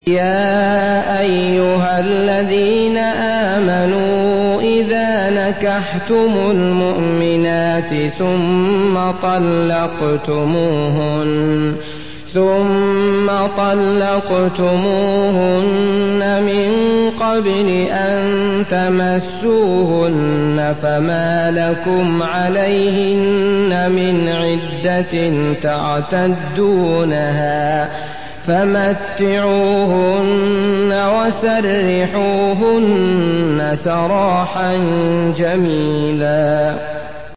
يا أيها الذين آمنوا إذا نكحتم المؤمنات ثم طلقتموهن من قبل أن تمسوهن فما لكم عليهن من عدة تعتدونها فمتعوهن وسرحوهن سراحا جميلا.